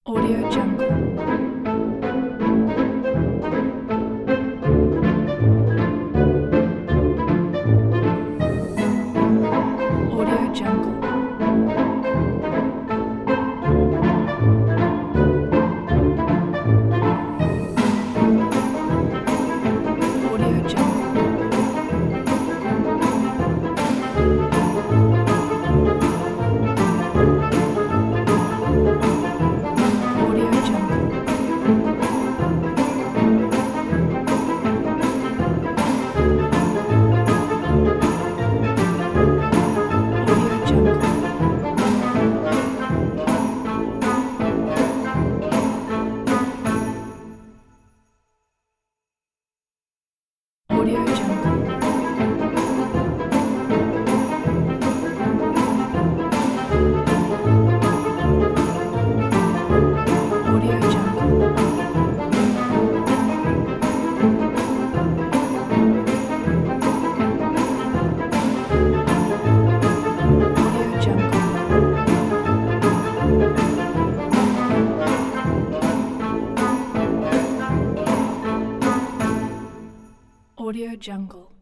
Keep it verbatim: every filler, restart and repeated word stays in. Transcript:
Audio Jungle. Audio Jungle. Audio Jungle. Audio Jungle. Audio Jungle. Audio Jungle. Audio Jungle. Audio Jungle. Audio Jungle.